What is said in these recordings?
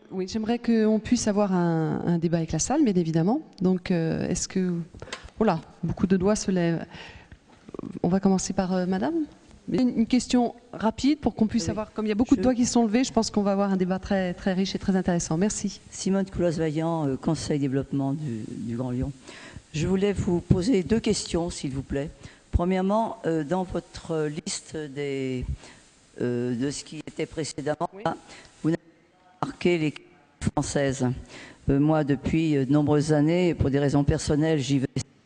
Oui, j'aimerais qu'on puisse avoir un débat avec la salle, bien évidemment. Donc, est-ce que... Voilà, beaucoup de doigts se lèvent. On va commencer par Madame. Une question rapide pour qu'on puisse savoir, comme il y a beaucoup de doigts qui sont levés, je pense qu'on va avoir un débat très, très riche et très intéressant. Merci. Simone Couloise-Vaillant, Conseil développement du Grand Lyon. Je voulais vous poser 2 questions, s'il vous plaît. Premièrement, dans votre liste de ce qui était précédemment, oui, vous n'avez pas marqué les françaises. Moi, depuis de nombreuses années, pour des raisons personnelles, j'y vais.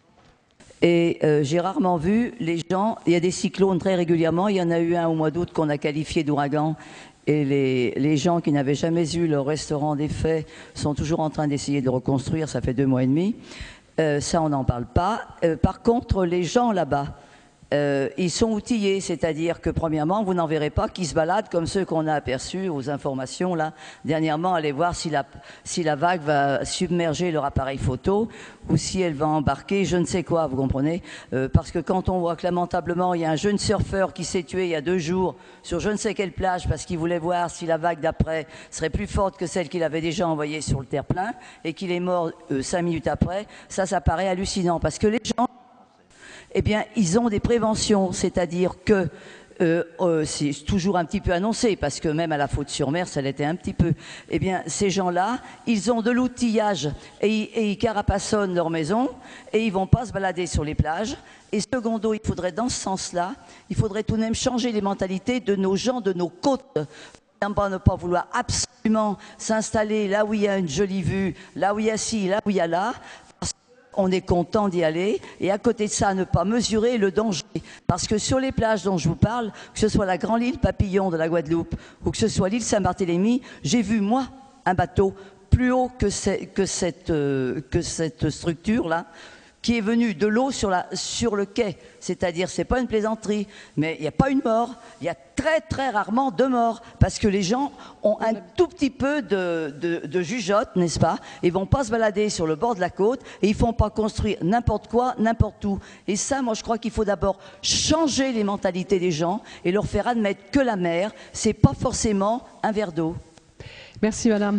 Et j'ai rarement vu les gens, il y a des cyclones très régulièrement, il y en a eu un au mois d'août qu'on a qualifié d'ouragan, et les gens qui n'avaient jamais eu leur restaurant défait sont toujours en train d'essayer de le reconstruire, ça fait 2 mois et demi. Ça, on n'en parle pas. Par contre, les gens là-bas, ils sont outillés, c'est-à-dire que premièrement, vous n'en verrez pas qui se baladent comme ceux qu'on a aperçus aux informations là. Dernièrement, allez voir si la vague va submerger leur appareil photo ou si elle va embarquer je ne sais quoi, vous comprenez, parce que quand on voit que lamentablement il y a un jeune surfeur qui s'est tué il y a 2 jours sur je ne sais quelle plage parce qu'il voulait voir si la vague d'après serait plus forte que celle qu'il avait déjà envoyée sur le terre-plein et qu'il est mort 5 minutes après, ça paraît hallucinant parce que les gens, eh bien, ils ont des préventions, c'est-à-dire que c'est toujours un petit peu annoncé, parce que même à la Faute-sur-Mer, ça l'était un petit peu. Eh bien, ces gens-là, ils ont de l'outillage et ils carapassonnent leur maison et ils ne vont pas se balader sur les plages. Et secondo, il faudrait, dans ce sens-là, il faudrait tout de même changer les mentalités de nos gens, de nos côtes. Ne pas vouloir absolument s'installer là où il y a une jolie vue, là où il y a ci, là où il y a là. On est content d'y aller et à côté de ça, ne pas mesurer le danger. Parce que sur les plages dont je vous parle, que ce soit la Grande Île Papillon de la Guadeloupe ou que ce soit l'île Saint-Barthélemy, j'ai vu, moi, un bateau plus haut que cette structure-là, qui est venu de l'eau sur le quai. C'est-à-dire, c'est pas une plaisanterie, mais il n'y a pas une mort. Il y a très très rarement 2 morts, parce que les gens ont un tout petit peu de jugeote, n'est-ce pas? Ils vont pas se balader sur le bord de la côte et ils font pas construire n'importe quoi, n'importe où. Et ça, moi, je crois qu'il faut d'abord changer les mentalités des gens et leur faire admettre que la mer, c'est pas forcément un verre d'eau. Merci Madame.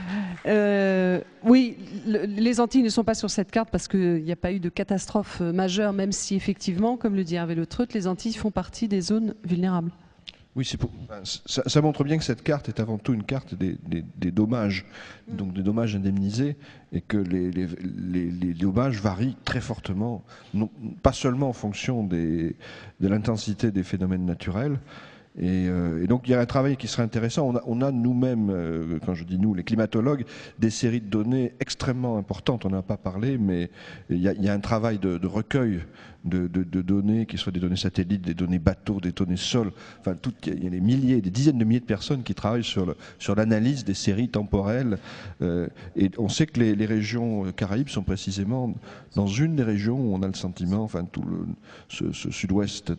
Oui, les Antilles ne sont pas sur cette carte parce qu'il n'y a pas eu de catastrophe majeure, même si effectivement, comme le dit Hervé Le Treut, les Antilles font partie des zones vulnérables. Oui, ça montre bien que cette carte est avant tout une carte des dommages, donc des dommages indemnisés, et que les dommages varient très fortement, non, pas seulement en fonction de l'intensité des phénomènes naturels. Et donc il y a un travail qui serait intéressant. On a nous-mêmes, quand je dis nous, les climatologues, des séries de données extrêmement importantes. On n'en a pas parlé, mais il y a un travail de recueil de données, qui soient des données satellites, des données bateaux, des données sol. Enfin, il y a des milliers, des dizaines de milliers de personnes qui travaillent sur l'analyse des séries temporelles. Et on sait que les régions Caraïbes sont précisément dans une des régions où on a le sentiment, enfin tout ce sud-ouest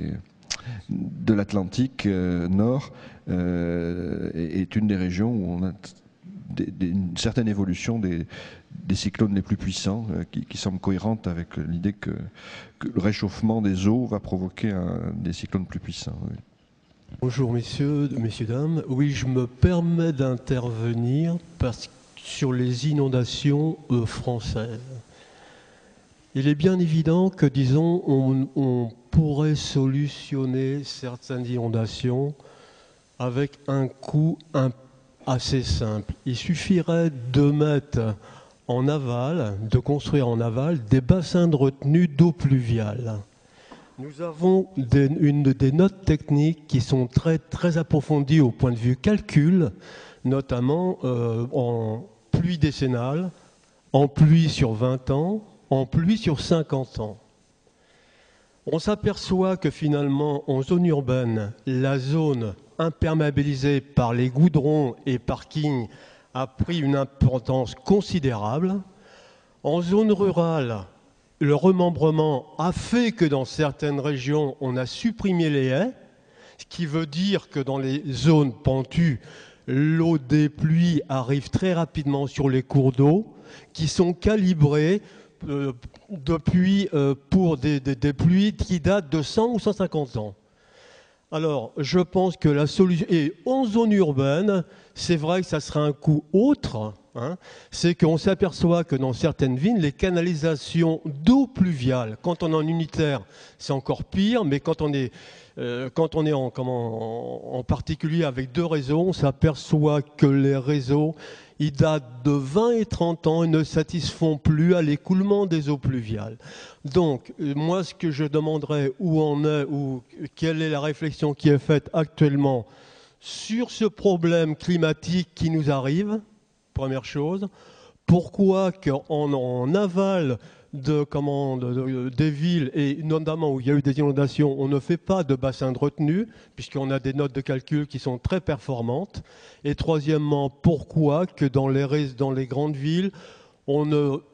de l'Atlantique Nord est une des régions où on a une certaine évolution des cyclones les plus puissants qui semble cohérente avec l'idée que le réchauffement des eaux va provoquer des cyclones plus puissants. Oui. Bonjour messieurs, dames. Oui, je me permets d'intervenir sur les inondations françaises. Il est bien évident que, disons, on pourrait solutionner certaines inondations avec un coût assez simple. Il suffirait de mettre en aval, de construire en aval des bassins de retenue d'eau pluviale. Nous avons des notes techniques qui sont très, très approfondies au point de vue calcul, notamment en pluie décennale, en pluie sur 20 ans, en pluie sur 50 ans. On s'aperçoit que finalement, en zone urbaine, la zone imperméabilisée par les goudrons et parkings a pris une importance considérable. En zone rurale, le remembrement a fait que dans certaines régions, on a supprimé les haies, ce qui veut dire que dans les zones pentues, l'eau des pluies arrive très rapidement sur les cours d'eau qui sont calibrés pour des pluies qui datent de 100 ou 150 ans. Alors, je pense que la solution... Et en zone urbaine, c'est vrai que ça sera un coût autre. Hein, c'est qu'on s'aperçoit que dans certaines villes, les canalisations d'eau pluviale, quand on est en unitaire, c'est encore pire, mais quand on est en particulier avec 2 réseaux, on s'aperçoit que les réseaux, ils datent de 20 et 30 ans et ne satisfont plus à l'écoulement des eaux pluviales. Donc, moi, ce que je demanderais, quelle est la réflexion qui est faite actuellement sur ce problème climatique qui nous arrive, première chose. Pourquoi en aval des villes, et notamment où il y a eu des inondations, on ne fait pas de bassin de retenue, puisqu'on a des notes de calcul qui sont très performantes. Et troisièmement, pourquoi que dans les grandes villes, on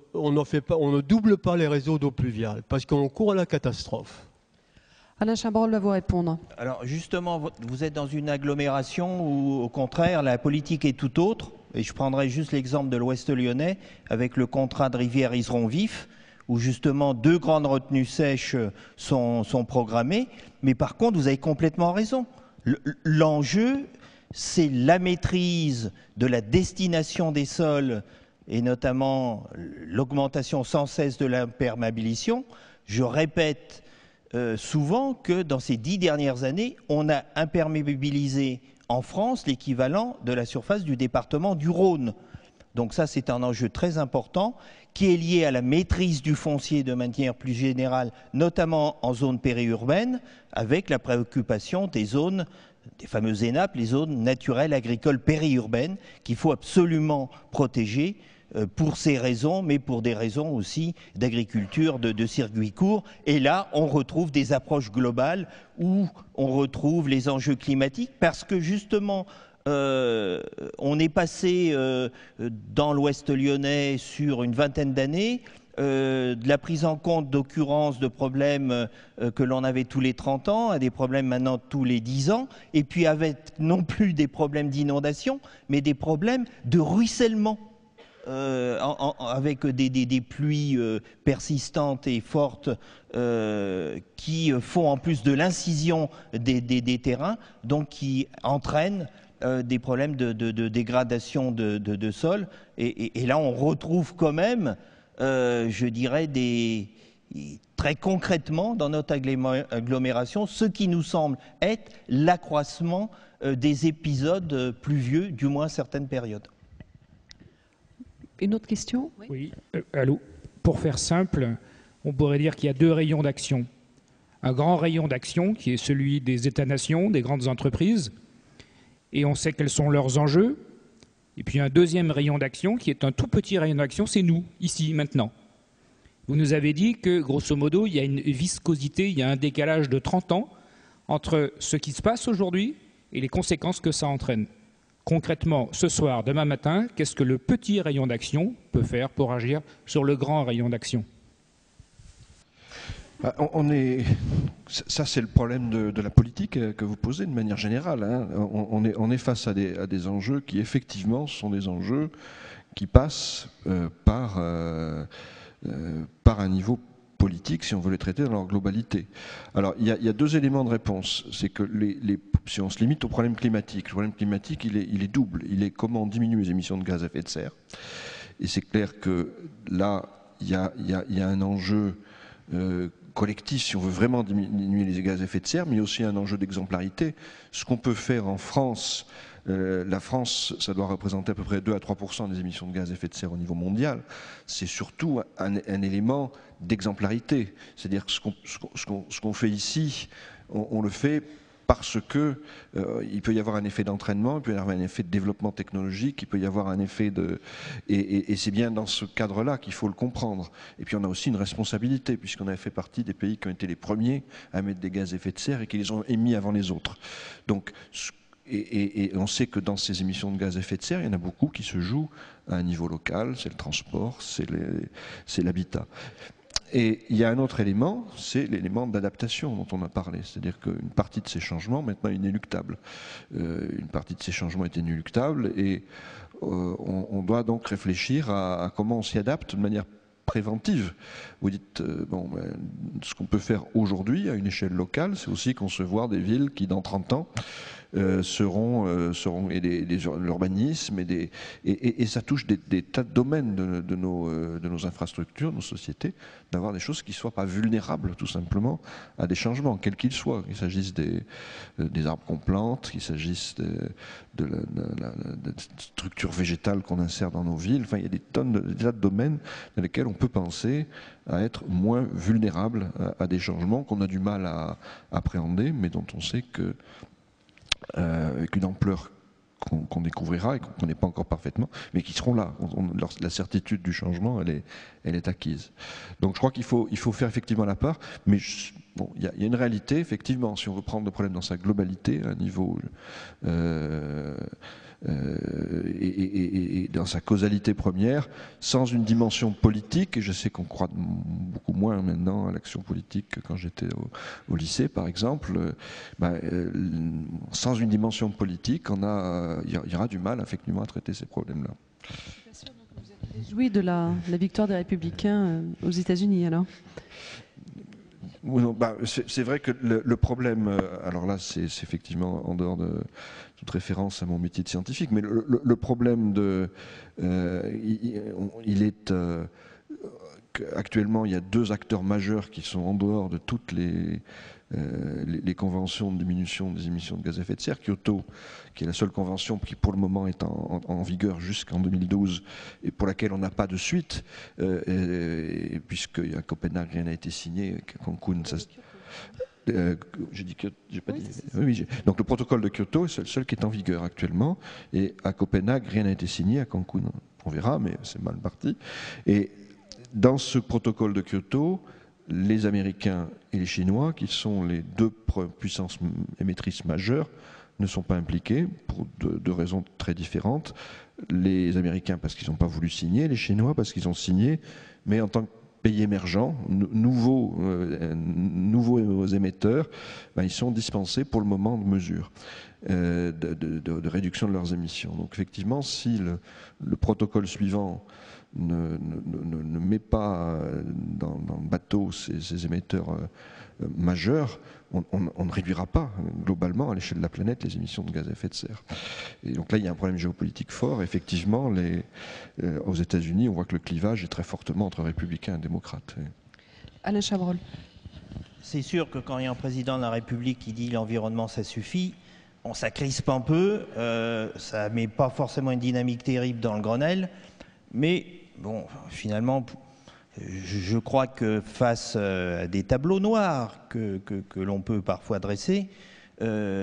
ne double pas les réseaux d'eau pluviale, parce qu'on court à la catastrophe. Alain Chabrol va vous répondre. Alors justement, vous êtes dans une agglomération où, au contraire, la politique est tout autre. Et je prendrai juste l'exemple de l'Ouest lyonnais, avec le contrat de Rivière-Iseron-Vif, où justement 2 grandes retenues sèches sont programmées. Mais par contre, vous avez complètement raison. L'enjeu, c'est la maîtrise de la destination des sols, et notamment l'augmentation sans cesse de l'imperméabilisation. Je répète souvent que dans ces 10 dernières années, on a imperméabilisé en France l'équivalent de la surface du département du Rhône. Donc ça, c'est un enjeu très important qui est lié à la maîtrise du foncier de manière plus générale, notamment en zone périurbaine, avec la préoccupation des zones, des fameuses ENAP, les zones naturelles agricoles périurbaines, qu'il faut absolument protéger pour ces raisons, mais pour des raisons aussi d'agriculture, de circuits courts. Et là, on retrouve des approches globales où on retrouve les enjeux climatiques, parce que justement, on est passé dans l'Ouest lyonnais sur une vingtaine d'années, de la prise en compte d'occurrences de problèmes que l'on avait tous les 30 ans à des problèmes maintenant tous les 10 ans, et puis avec non plus des problèmes d'inondation, mais des problèmes de ruissellement. Avec des pluies persistantes et fortes qui font en plus de l'incision des terrains, donc qui entraînent des problèmes de dégradation de sol. Et là, on retrouve quand même, je dirais, très concrètement dans notre agglomération, ce qui nous semble être l'accroissement des épisodes pluvieux, du moins certaines périodes. Une autre question? Oui, allô. Pour faire simple, on pourrait dire qu'il y a 2 rayons d'action. Un grand rayon d'action qui est celui des États-nations, des grandes entreprises, et on sait quels sont leurs enjeux. Et puis un deuxième rayon d'action qui est un tout petit rayon d'action, c'est nous, ici, maintenant. Vous nous avez dit que, grosso modo, il y a une viscosité, il y a un décalage de 30 ans entre ce qui se passe aujourd'hui et les conséquences que ça entraîne. Concrètement, ce soir, demain matin, qu'est-ce que le petit rayon d'action peut faire pour agir sur le grand rayon d'action? Ça, c'est le problème de la politique que vous posez de manière générale. Hein. On est face à des enjeux qui, effectivement, sont des enjeux qui passent par un niveau politique, si on veut les traiter dans leur globalité. Alors, il y a 2 éléments de réponse. C'est que si on se limite au problème climatique, le problème climatique, il est double. Il est comment diminuer les émissions de gaz à effet de serre. Et c'est clair que là, il y a un enjeu collectif, si on veut vraiment diminuer les gaz à effet de serre, mais il y a aussi un enjeu d'exemplarité. Ce qu'on peut faire en France, la France, ça doit représenter à peu près 2 à 3% des émissions de gaz à effet de serre au niveau mondial. C'est surtout un élément d'exemplarité. C'est-à-dire que ce qu'on fait ici, on le fait parce que il peut y avoir un effet d'entraînement, il peut y avoir un effet de développement technologique, il peut y avoir un effet de... Et c'est bien dans ce cadre-là qu'il faut le comprendre. Et puis on a aussi une responsabilité, puisqu'on a fait partie des pays qui ont été les premiers à mettre des gaz à effet de serre et qui les ont émis avant les autres. Donc, et on sait que dans ces émissions de gaz à effet de serre, il y en a beaucoup qui se jouent à un niveau local, c'est le transport, c'est l'habitat. Et il y a un autre élément, c'est l'élément d'adaptation dont on a parlé. C'est-à-dire qu'une partie de ces changements, maintenant, est inéluctable. Une partie de ces changements est inéluctable et on doit donc réfléchir à comment on s'y adapte de manière préventive. Vous dites, ce qu'on peut faire aujourd'hui à une échelle locale, c'est aussi concevoir des villes qui, dans 30 ans, seront l'urbanisme et ça touche des tas de domaines de nos infrastructures, de nos sociétés, d'avoir des choses qui ne soient pas vulnérables tout simplement à des changements, quels qu'ils soient, qu'il s'agisse des arbres qu'on plante, qu'il s'agisse de la structure végétale qu'on insère dans nos villes. Enfin, il y a des tas de domaines dans lesquels on peut penser à être moins vulnérable à des changements qu'on a du mal à appréhender, mais dont on sait que avec une ampleur qu'on découvrira et qu'on ne connaît pas encore parfaitement, mais qui seront là. La certitude du changement, elle est acquise. Donc je crois qu'il faut faire effectivement la part, mais il y a une réalité, effectivement, si on veut prendre le problème dans sa globalité, à un niveau et dans sa causalité première, sans une dimension politique, et je sais qu'on croit beaucoup moins maintenant à l'action politique que quand j'étais au lycée par exemple, sans une dimension politique, il y aura du mal effectivement à traiter ces problèmes-là. Je suis pas sûre que vous êtes réjoui de la victoire des Républicains aux États-Unis alors. C'est vrai que le problème, alors là c'est effectivement en dehors de toute référence à mon métier de scientifique, mais le problème actuellement il y a deux acteurs majeurs qui sont en dehors de toutes les conventions de diminution des émissions de gaz à effet de serre. Kyoto, qui est la seule convention qui pour le moment est en vigueur jusqu'en 2012 et pour laquelle on n'a pas de suite, puisque à Copenhague rien n'a été signé, à Cancun ça... j'ai dit que j'ai pas dit. Oui, donc le protocole de Kyoto est le seul qui est en vigueur actuellement, et à Copenhague rien n'a été signé, à Cancun on verra, mais c'est mal parti. Et dans ce protocole de Kyoto, les Américains et les Chinois, qui sont les deux puissances émettrices majeures, ne sont pas impliqués pour deux raisons très différentes. Les Américains parce qu'ils n'ont pas voulu signer, les Chinois parce qu'ils ont signé, mais en tant que pays émergents, nouveaux émetteurs, ils sont dispensés pour le moment de mesures de réduction de leurs émissions. Donc effectivement, si le protocole suivant ne met pas dans le bateau ces émetteurs majeurs, on ne réduira pas globalement à l'échelle de la planète les émissions de gaz à effet de serre. Et donc là, il y a un problème géopolitique fort. Effectivement, aux États-Unis, on voit que le clivage est très fortement entre républicains et démocrates. Alain Chabrol. C'est sûr que quand il y a un président de la République qui dit l'environnement, ça suffit, ça crispe un peu, ça ne met pas forcément une dynamique terrible dans le Grenelle, mais bon, finalement, je crois que face à des tableaux noirs que l'on peut parfois dresser, il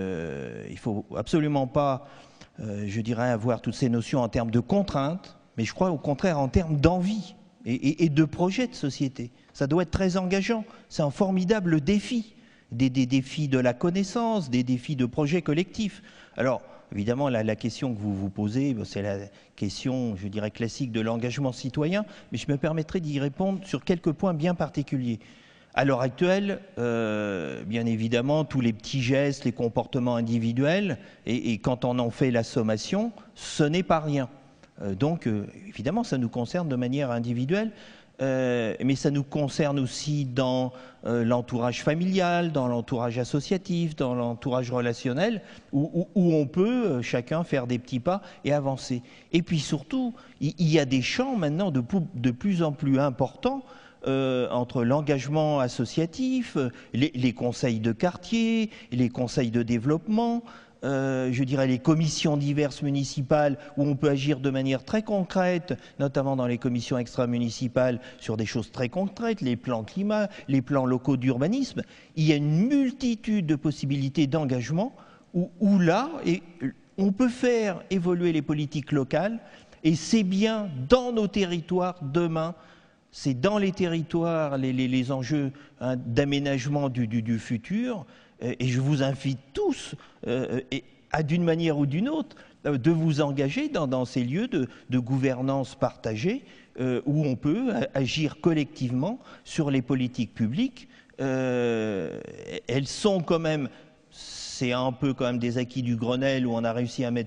ne faut absolument pas, je dirais, avoir toutes ces notions en termes de contraintes, mais je crois au contraire en termes d'envie et de projet de société. Ça doit être très engageant, c'est un formidable défi, des défis de la connaissance, des défis de projets collectifs. Alors, évidemment, la question que vous vous posez, c'est la question, je dirais, classique de l'engagement citoyen, mais je me permettrai d'y répondre sur quelques points bien particuliers. À l'heure actuelle, bien évidemment, tous les petits gestes, les comportements individuels, et quand on en fait la sommation, ce n'est pas rien. Donc, évidemment, ça nous concerne de manière individuelle, mais ça nous concerne aussi dans l'entourage familial, dans l'entourage associatif, dans l'entourage relationnel, où on peut chacun faire des petits pas et avancer. Et puis surtout, il y a des champs maintenant de plus en plus importants entre l'engagement associatif, les conseils de quartier, les conseils de développement, je dirais les commissions diverses municipales où on peut agir de manière très concrète, notamment dans les commissions extra-municipales sur des choses très concrètes, les plans climat, les plans locaux d'urbanisme. Il y a une multitude de possibilités d'engagement où là, on peut faire évoluer les politiques locales, et c'est bien dans nos territoires demain. C'est dans les territoires les enjeux d'aménagement du futur. Et je vous invite tous, d'une manière ou d'une autre, de vous engager dans ces lieux de gouvernance partagée où on peut agir collectivement sur les politiques publiques. Elles sont quand même, c'est un peu quand même des acquis du Grenelle où on a réussi à mettre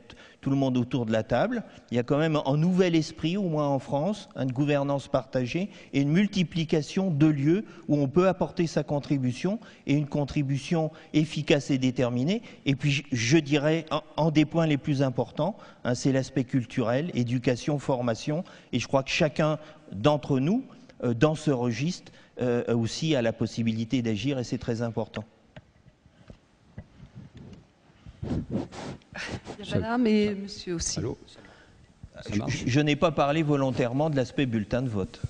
tout le monde autour de la table. Il y a quand même un nouvel esprit, au moins en France, une gouvernance partagée et une multiplication de lieux où on peut apporter sa contribution et une contribution efficace et déterminée. Et puis, je dirais, un des points les plus importants, hein, c'est l'aspect culturel, éducation, formation. Et je crois que chacun d'entre nous, dans ce registre, aussi a la possibilité d'agir et c'est très important. Madame et monsieur aussi. Allô ? Je n'ai pas parlé volontairement de l'aspect bulletin de vote.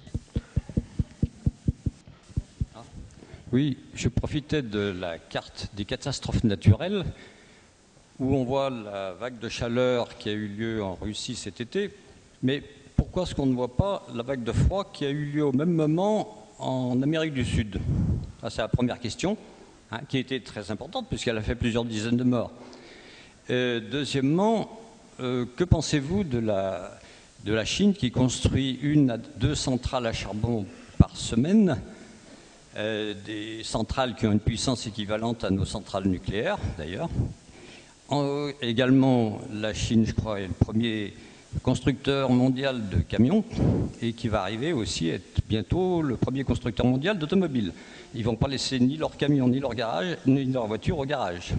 Oui, je profitais de la carte des catastrophes naturelles où on voit la vague de chaleur qui a eu lieu en Russie cet été. Mais pourquoi est-ce qu'on ne voit pas la vague de froid qui a eu lieu au même moment en Amérique du Sud? C'est la première question, hein, qui a été très importante puisqu'elle a fait plusieurs dizaines de morts. Deuxièmement, que pensez-vous de la Chine qui construit 1 à 2 centrales à charbon par semaine, des centrales qui ont une puissance équivalente à nos centrales nucléaires d'ailleurs. Également, la Chine, je crois, est le premier constructeur mondial de camions et qui va arriver aussi à être bientôt le premier constructeur mondial d'automobiles. Ils ne vont pas laisser ni leurs camions, ni leurs voitures au garage.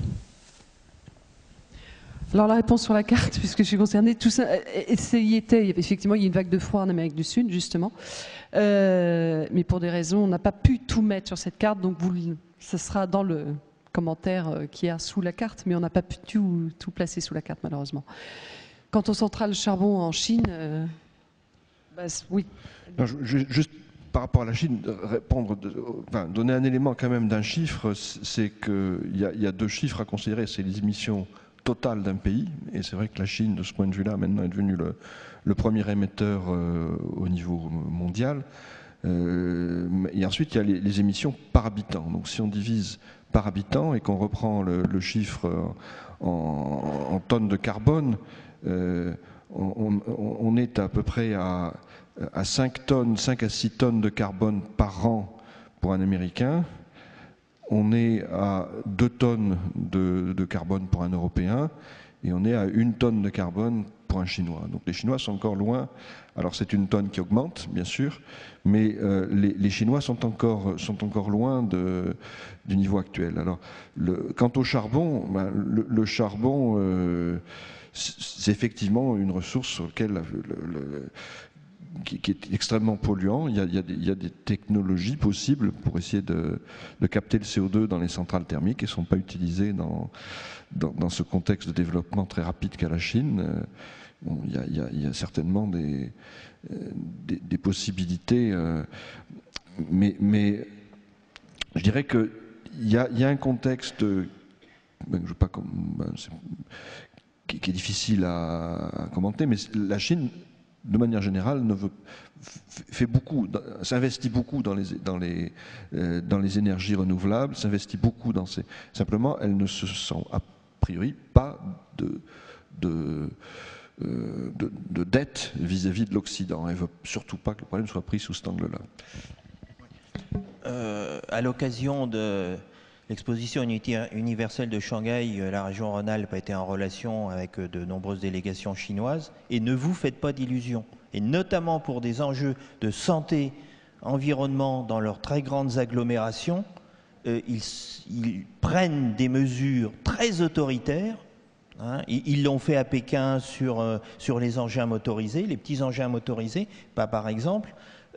Alors la réponse sur la carte, puisque je suis concernée, tout ça, effectivement, il y a une vague de froid en Amérique du Sud, justement, mais pour des raisons, on n'a pas pu tout mettre sur cette carte, donc ce sera dans le commentaire qui est sous la carte, mais on n'a pas pu tout placer sous la carte, malheureusement. Quant aux centrales charbon en Chine, oui. Non, juste par rapport à la Chine, donner un élément quand même d'un chiffre, c'est qu'il y a 2 chiffres à considérer, c'est les émissions totales d'un pays, et c'est vrai que la Chine, de ce point de vue-là, maintenant est devenue le premier émetteur au niveau mondial. Et ensuite, il y a les émissions par habitant. Donc si on divise par habitant et qu'on reprend le chiffre en tonnes de carbone, on est à peu près à 5 à 6 tonnes de carbone par an pour un Américain. On est à 2 tonnes de carbone pour un Européen et on est à 1 tonne de carbone pour un Chinois. Donc les Chinois sont encore loin. Alors c'est une tonne qui augmente, bien sûr, mais les Chinois sont encore loin du niveau actuel. Alors, quant au charbon, le charbon, c'est effectivement une ressource sur laquelle qui est extrêmement polluant. Il y a des technologies possibles pour essayer de capter le CO2 dans les centrales thermiques et ne sont pas utilisées dans ce contexte de développement très rapide qu'a la Chine. Bon, il y a certainement des possibilités, mais je dirais qu'il y a un contexte qui est difficile à commenter, mais la Chine, de manière générale, s'investit beaucoup dans les énergies renouvelables, s'investit beaucoup simplement, elle ne se sent a priori pas de dette vis-à-vis de l'Occident. Elle ne veut surtout pas que le problème soit pris sous cet angle-là. À l'occasion de l'exposition universelle de Shanghai, la région Rhône-Alpes a été en relation avec de nombreuses délégations chinoises. Et ne vous faites pas d'illusions. Et notamment pour des enjeux de santé, environnement dans leurs très grandes agglomérations, ils prennent des mesures très autoritaires. Hein, ils l'ont fait à Pékin sur les engins motorisés, les petits engins motorisés, par exemple.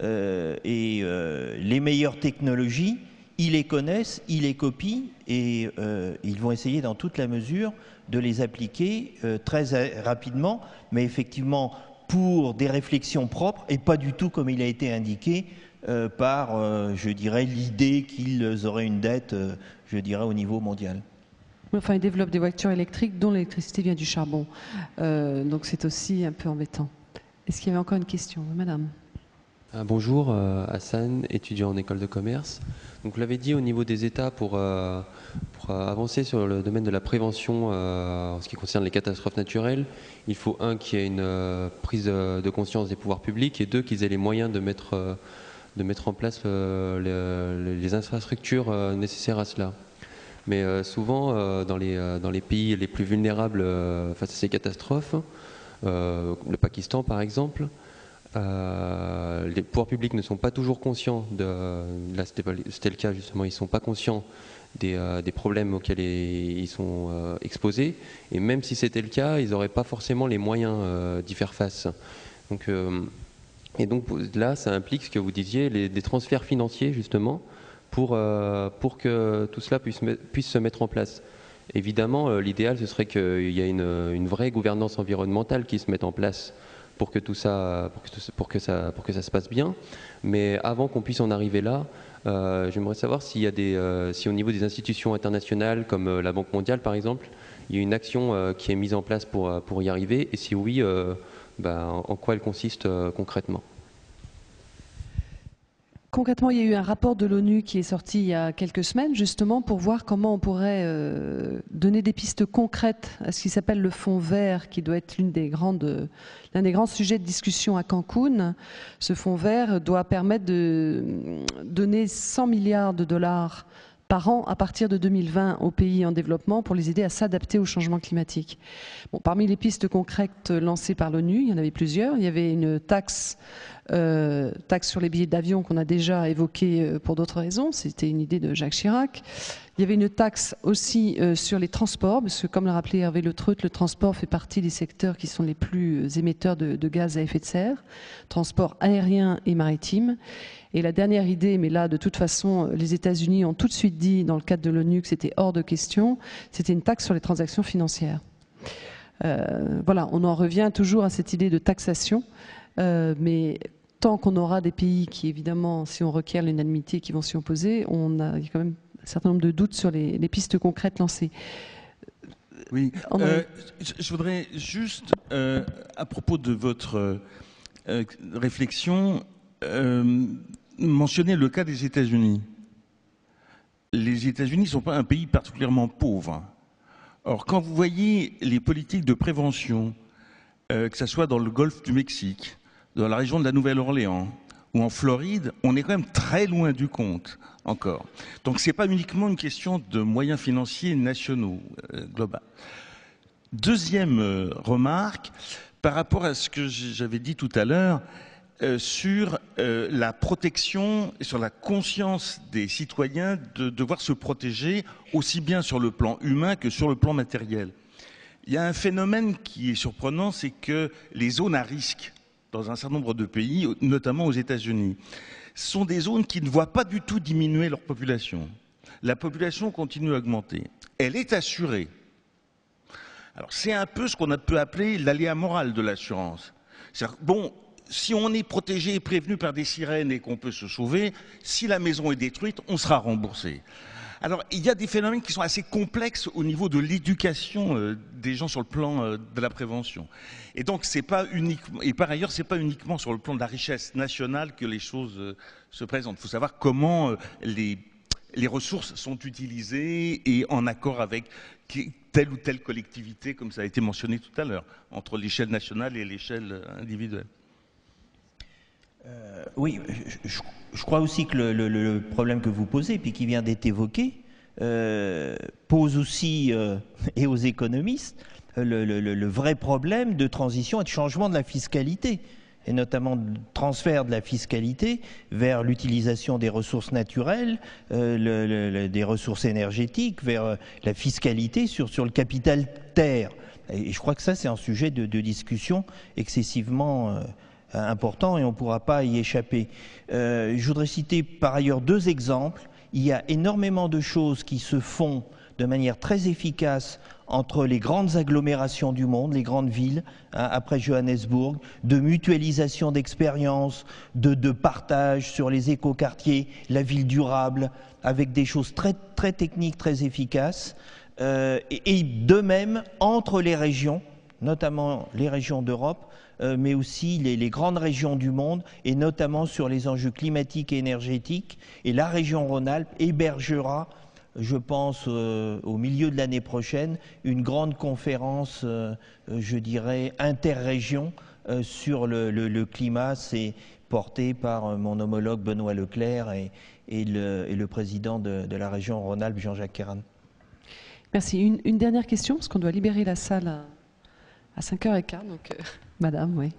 Les meilleures technologies, ils les connaissent, ils les copient et ils vont essayer dans toute la mesure de les appliquer très rapidement, mais effectivement pour des réflexions propres et pas du tout comme il a été indiqué par, je dirais, l'idée qu'ils auraient une dette, je dirais, au niveau mondial. Enfin, ils développent des voitures électriques dont l'électricité vient du charbon. Donc c'est aussi un peu embêtant. Est-ce qu'il y avait encore une question, madame ? Bonjour, Hassan, étudiant en école de commerce. Donc, vous l'avez dit, au niveau des États, pour avancer sur le domaine de la prévention en ce qui concerne les catastrophes naturelles, il faut qu'il y ait une prise de conscience des pouvoirs publics et 2, qu'ils aient les moyens de mettre en place les infrastructures nécessaires à cela. Mais souvent, dans les pays les plus vulnérables face à ces catastrophes, le Pakistan par exemple, les pouvoirs publics ne sont pas toujours conscients là c'était le cas justement, ils ne sont pas conscients des problèmes auxquels ils sont exposés, et même si c'était le cas, ils n'auraient pas forcément les moyens d'y faire face. Donc là, ça implique ce que vous disiez, des transferts financiers justement, pour que tout cela puisse se mettre en place. Évidemment, l'idéal, ce serait qu'il y ait une vraie gouvernance environnementale qui se mette en place pour que tout ça, pour que ça se passe bien. Mais avant qu'on puisse en arriver là, j'aimerais savoir s'il y a si au niveau des institutions internationales, comme la Banque mondiale par exemple, il y a une action qui est mise en place pour y arriver, et si oui, en quoi elle consiste concrètement? Concrètement, il y a eu un rapport de l'ONU qui est sorti il y a quelques semaines, justement, pour voir comment on pourrait donner des pistes concrètes à ce qui s'appelle le Fonds vert, qui doit être l'un des grands sujets de discussion à Cancun. Ce Fonds vert doit permettre de donner 100 milliards de dollars par an à partir de 2020 aux pays en développement pour les aider à s'adapter au changement climatique. Bon, parmi les pistes concrètes lancées par l'ONU, il y en avait plusieurs. Il y avait une taxe sur les billets d'avion qu'on a déjà évoquée pour d'autres raisons. C'était une idée de Jacques Chirac. Il y avait une taxe aussi sur les transports, parce que comme l'a rappelé Hervé Le Treut, le transport fait partie des secteurs qui sont les plus émetteurs de gaz à effet de serre, transport aérien et maritime. Et la dernière idée, mais là de toute façon les États-Unis ont tout de suite dit dans le cadre de l'ONU que c'était hors de question, c'était une taxe sur les transactions financières. Voilà, on en revient toujours à cette idée de taxation, mais tant qu'on aura des pays qui, évidemment, si on requiert l'unanimité, qui vont s'y opposer, il y a quand même un certain nombre de doutes sur les pistes concrètes lancées. Oui, je voudrais juste, à propos de votre réflexion, mentionner le cas des États-Unis. Les États-Unis ne sont pas un pays particulièrement pauvre. Or, quand vous voyez les politiques de prévention, que ce soit dans le golfe du Mexique, dans la région de la Nouvelle-Orléans ou en Floride, on est quand même très loin du compte encore. Donc ce n'est pas uniquement une question de moyens financiers nationaux, global. Deuxième remarque, par rapport à ce que j'avais dit tout à l'heure, sur la protection et sur la conscience des citoyens de devoir se protéger aussi bien sur le plan humain que sur le plan matériel. Il y a un phénomène qui est surprenant, c'est que les zones à risque dans un certain nombre de pays, notamment aux États-Unis, sont des zones qui ne voient pas du tout diminuer leur population. La population continue à augmenter. Elle est assurée. Alors c'est un peu ce qu'on peut appeler l'aléa moral de l'assurance. Bon, si on est protégé et prévenu par des sirènes et qu'on peut se sauver, si la maison est détruite, on sera remboursé. Alors, il y a des phénomènes qui sont assez complexes au niveau de l'éducation des gens sur le plan de la prévention. Et donc, c'est pas uniquement, et par ailleurs, c'est pas uniquement sur le plan de la richesse nationale que les choses se présentent. Il faut savoir comment les ressources sont utilisées et en accord avec telle ou telle collectivité, comme ça a été mentionné tout à l'heure, entre l'échelle nationale et l'échelle individuelle. Oui, je crois aussi que le problème que vous posez, puis qui vient d'être évoqué, pose aussi, et aux économistes, le vrai problème de transition et de changement de la fiscalité, et notamment de transfert de la fiscalité vers l'utilisation des ressources naturelles, des ressources énergétiques, vers la fiscalité sur le capital terre. Et je crois que ça, c'est un sujet de discussion excessivement important et on ne pourra pas y échapper. Je voudrais citer par ailleurs deux exemples. Il y a énormément de choses qui se font de manière très efficace entre les grandes agglomérations du monde, les grandes villes, après Johannesburg, de mutualisation d'expériences, de partage sur les écoquartiers, la ville durable, avec des choses très, très techniques, très efficaces, et de même entre les régions, notamment les régions d'Europe, mais aussi les grandes régions du monde, et notamment sur les enjeux climatiques et énergétiques. Et la région Rhône-Alpes hébergera, je pense, au milieu de l'année prochaine, une grande conférence, je dirais, interrégion sur le climat. C'est porté par mon homologue Benoît Leclerc et le président de la région Rhône-Alpes, Jean-Jacques Kéran. Merci. Une dernière question, parce qu'on doit libérer la salle à 5h15. Donc, madame, oui.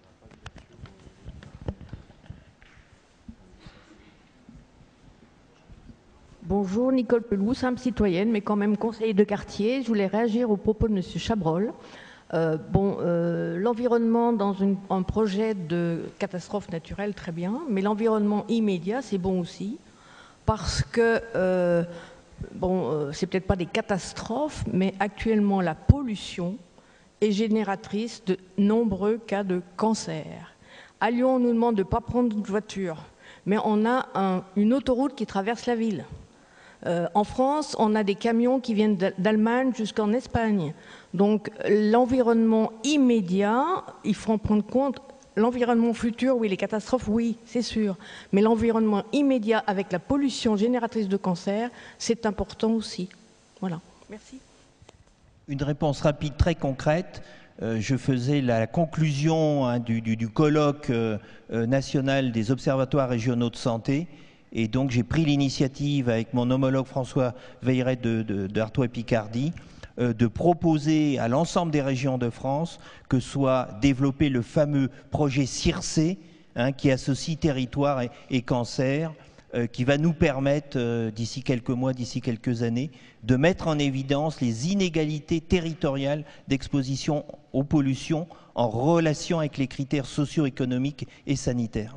Bonjour, Nicole Pelou, simple citoyenne, mais quand même conseillère de quartier. Je voulais réagir aux propos de M. Chabrol. L'environnement dans un projet de catastrophe naturelle, très bien, mais l'environnement immédiat, c'est bon aussi, parce que, c'est peut-être pas des catastrophes, mais actuellement, la pollution est génératrice de nombreux cas de cancer. À Lyon, on nous demande de ne pas prendre de voiture, mais on a une autoroute qui traverse la ville. En France, on a des camions qui viennent d'Allemagne jusqu'en Espagne. Donc l'environnement immédiat, il faut en prendre compte. L'environnement futur, oui, les catastrophes, oui, c'est sûr. Mais l'environnement immédiat avec la pollution génératrice de cancer, c'est important aussi. Voilà. Merci. Une réponse rapide, très concrète. Je faisais la conclusion du colloque national des observatoires régionaux de santé. Et donc j'ai pris l'initiative avec mon homologue François Veilleret d'Artois et Picardie de proposer à l'ensemble des régions de France que soit développé le fameux projet CIRCE, qui associe territoire et cancer, qui va nous permettre d'ici quelques mois, d'ici quelques années, de mettre en évidence les inégalités territoriales d'exposition aux pollutions en relation avec les critères socio-économiques et sanitaires.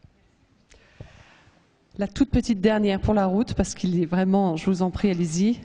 La toute petite dernière pour la route, parce qu'il est vraiment, je vous en prie, allez-y.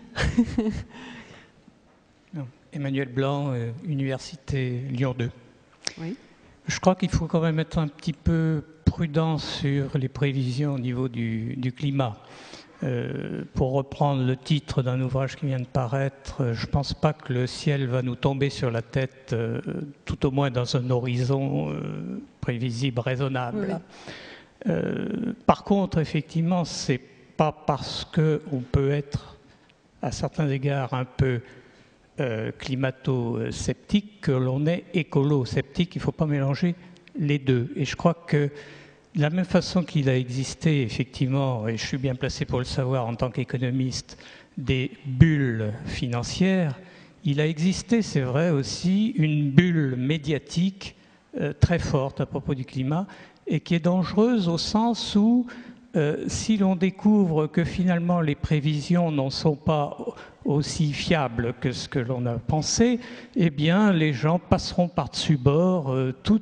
Emmanuel Blanc, Université Lyon 2. Oui. Je crois qu'il faut quand même être un petit peu prudent sur les prévisions au niveau du climat. Pour reprendre le titre d'un ouvrage qui vient de paraître, je ne pense pas que le ciel va nous tomber sur la tête, tout au moins dans un horizon prévisible, raisonnable. Oui. Par contre, effectivement, c'est pas parce qu'on peut être, à certains égards, un peu climato-sceptique que l'on est écolo-sceptique. Il ne faut pas mélanger les deux. Et je crois que de la même façon qu'il a existé, effectivement, et je suis bien placé pour le savoir en tant qu'économiste, des bulles financières, il a existé, c'est vrai aussi, une bulle médiatique très forte à propos du climat, et qui est dangereuse au sens où, si l'on découvre que finalement les prévisions n'en sont pas aussi fiables que ce que l'on a pensé, eh bien les gens passeront par-dessus bord tous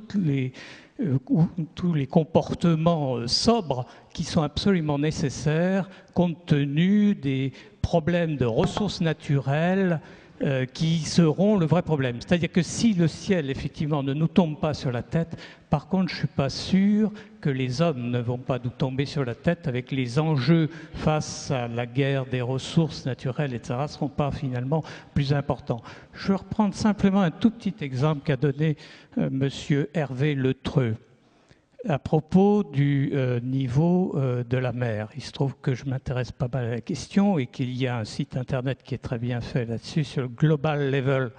les comportements sobres qui sont absolument nécessaires compte tenu des problèmes de ressources naturelles qui seront le vrai problème. C'est-à-dire que si le ciel, effectivement, ne nous tombe pas sur la tête, par contre, je ne suis pas sûr que les hommes ne vont pas nous tomber sur la tête avec les enjeux face à la guerre des ressources naturelles, etc., ne seront pas finalement plus importants. Je vais reprendre simplement un tout petit exemple qu'a donné monsieur Hervé Letreux à propos du niveau de la mer. Il se trouve que je m'intéresse pas mal à la question et qu'il y a un site internet qui est très bien fait là-dessus sur le Global Level,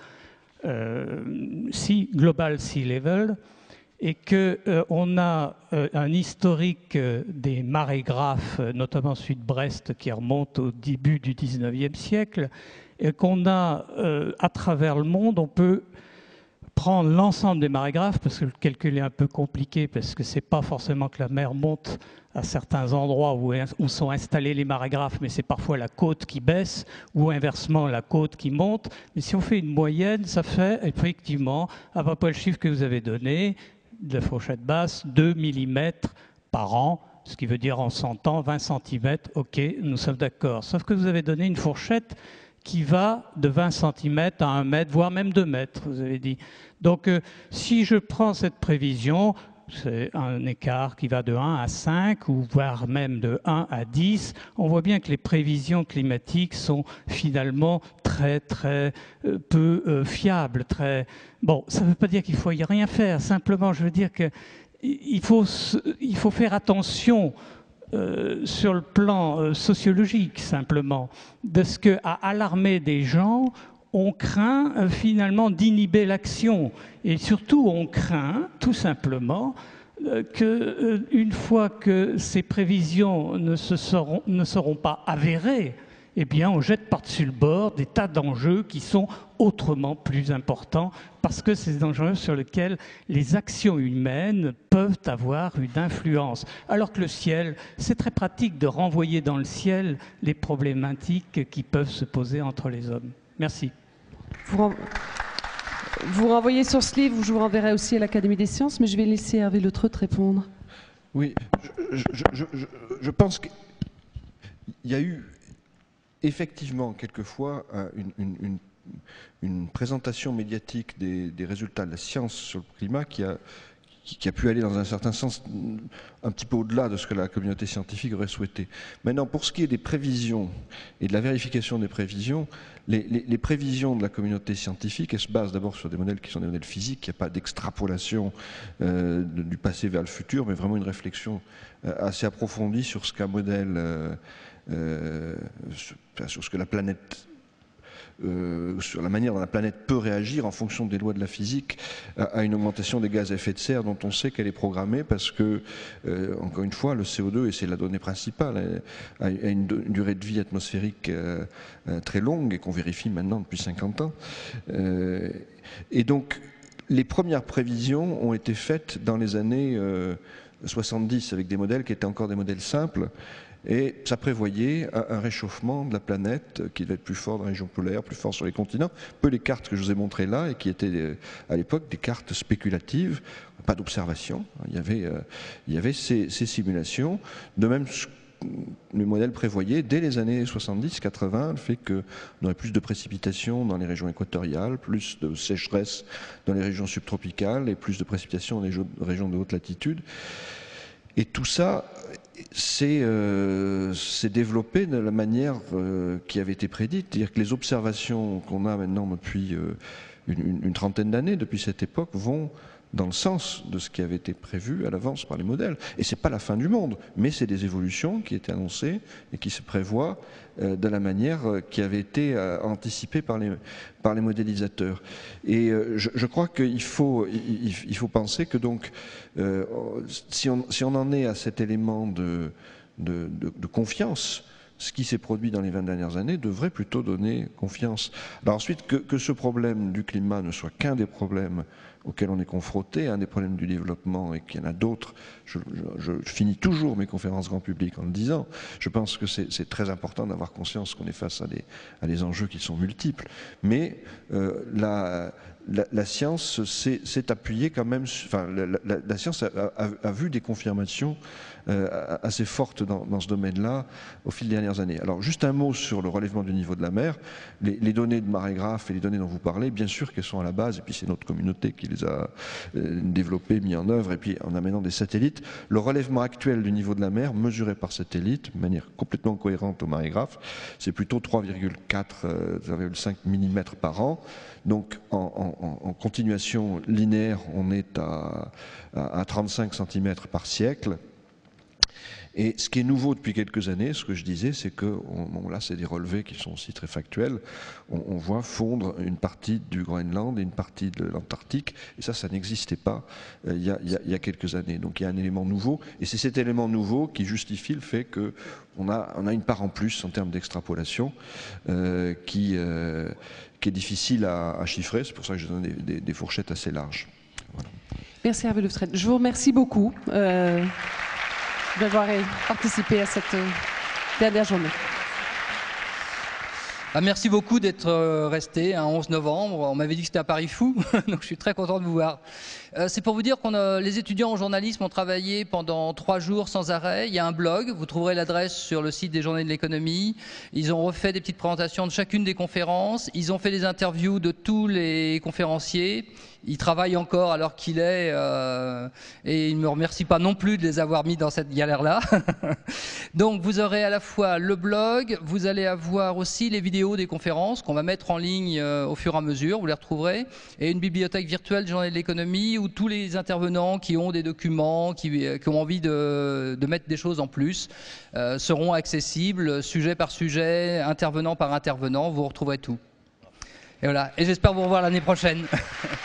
Global Sea Level, et qu'on a un historique des marégraphes, notamment celui de Brest, qui remonte au début du 19e siècle, et qu'on a, à travers le monde, on peut prendre l'ensemble des marégraphes, parce que le calcul est un peu compliqué, parce que c'est pas forcément que la mer monte à certains endroits où sont installés les marégraphes, mais c'est parfois la côte qui baisse, ou inversement la côte qui monte. Mais si on fait une moyenne, ça fait effectivement, à peu près le chiffre que vous avez donné, de la fourchette basse, 2 mm par an, ce qui veut dire en 100 ans, 20 cm, ok, nous sommes d'accord. Sauf que vous avez donné une fourchette qui va de 20 cm à 1 mètre, voire même 2 mètres, vous avez dit. Donc, si je prends cette prévision, c'est un écart qui va de 1 à 5, ou voire même de 1 à 10, on voit bien que les prévisions climatiques sont finalement très, très peu fiables. Bon, ça ne veut pas dire qu'il faut y rien faire, simplement, je veux dire qu'il faut faire attention sur le plan sociologique, simplement, de ce qu'à alarmer des gens, on craint finalement d'inhiber l'action. Et surtout, on craint, tout simplement, qu'une fois que ces prévisions ne seront pas avérées, eh bien, on jette par-dessus le bord des tas d'enjeux qui sont autrement plus importants, parce que c'est des enjeux sur lesquels les actions humaines peuvent avoir une influence. Alors que le ciel, c'est très pratique de renvoyer dans le ciel les problématiques qui peuvent se poser entre les hommes. Merci. Vous renvoyez sur ce livre, je vous renverrai aussi à l'Académie des sciences, mais je vais laisser Hervé Le Treut répondre. Oui, je pense qu'il y a eu effectivement quelquefois une présentation médiatique des résultats de la science sur le climat qui a pu aller dans un certain sens un petit peu au-delà de ce que la communauté scientifique aurait souhaité. Maintenant, pour ce qui est des prévisions et de la vérification des prévisions, les prévisions de la communauté scientifique, elles se basent d'abord sur des modèles qui sont des modèles physiques, il n'y a pas d'extrapolation du passé vers le futur, mais vraiment une réflexion assez approfondie sur ce qu'un modèle, sur ce que la planète sur la manière dont la planète peut réagir en fonction des lois de la physique à une augmentation des gaz à effet de serre dont on sait qu'elle est programmée parce que, encore une fois, le CO2, et c'est la donnée principale, a une durée de vie atmosphérique très longue et qu'on vérifie maintenant depuis 50 ans. Et donc, les premières prévisions ont été faites dans les années 70 avec des modèles qui étaient encore des modèles simples. Et ça prévoyait un réchauffement de la planète qui devait être plus fort dans les régions polaires, plus fort sur les continents. Un peu les cartes que je vous ai montrées là et qui étaient à l'époque des cartes spéculatives, pas d'observation. Il y avait ces simulations. De même, les modèles prévoyaient dès les années 70-80 le fait qu'on aurait plus de précipitations dans les régions équatoriales, plus de sécheresse dans les régions subtropicales et plus de précipitations dans les régions de haute latitude. Et tout ça s'est développé de la manière qui avait été prédite. C'est-à-dire que les observations qu'on a maintenant depuis une trentaine d'années, depuis cette époque, vont dans le sens de ce qui avait été prévu à l'avance par les modèles. Et ce n'est pas la fin du monde, mais c'est des évolutions qui étaient annoncées et qui se prévoient de la manière qui avait été anticipée par les modélisateurs. Et je crois qu'il faut penser que donc, si on en est à cet élément de confiance, ce qui s'est produit dans les 20 dernières années devrait plutôt donner confiance. Alors ensuite, que ce problème du climat ne soit qu'un des problèmes auxquels on est confronté, un des problèmes du développement et qu'il y en a d'autres, je finis toujours mes conférences grand public en le disant, je pense que c'est très important d'avoir conscience qu'on est face à des enjeux qui sont multiples, mais la science s'est appuyée quand même, enfin la science a vu des confirmations assez fortes dans ce domaine-là au fil des dernières années. Alors juste un mot sur le relèvement du niveau de la mer. Les données de marégraphes et les données dont vous parlez, bien sûr qu'elles sont à la base, et puis c'est notre communauté qui les a développées, mis en œuvre, et puis en amenant des satellites. Le relèvement actuel du niveau de la mer, mesuré par satellite, de manière complètement cohérente au marégraphe, c'est plutôt 3,4-3,5 mm par an. Donc en continuation linéaire, on est à 35 cm par siècle. Et ce qui est nouveau depuis quelques années, ce que je disais, c'est que, là c'est des relevés qui sont aussi très factuels, on voit fondre une partie du Groenland et une partie de l'Antarctique, et ça n'existait pas il y a quelques années. Donc il y a un élément nouveau, et c'est cet élément nouveau qui justifie le fait qu'on a une part en plus en termes d'extrapolation qui est difficile à chiffrer, c'est pour ça que je donne des fourchettes assez larges. Voilà. Merci Hervé Le Treut. Je vous remercie beaucoup d'avoir participé à cette dernière journée. Merci beaucoup d'être resté un 11 novembre. On m'avait dit que c'était un pari fou, donc je suis très content de vous voir. C'est pour vous dire que les étudiants en journalisme ont travaillé pendant 3 jours sans arrêt. Il y a un blog, vous trouverez l'adresse sur le site des Journées de l'économie. Ils ont refait des petites présentations de chacune des conférences. Ils ont fait des interviews de tous les conférenciers. Ils travaillent encore alors qu'il est, et ils ne me remercient pas non plus de les avoir mis dans cette galère-là. Donc vous aurez à la fois le blog, vous allez avoir aussi les vidéos des conférences qu'on va mettre en ligne au fur et à mesure, vous les retrouverez, et une bibliothèque virtuelle des Journées de l'économie où tous les intervenants qui ont des documents, qui ont envie de mettre des choses en plus, seront accessibles sujet par sujet, intervenant par intervenant, vous retrouverez tout. Et voilà, et j'espère vous revoir l'année prochaine.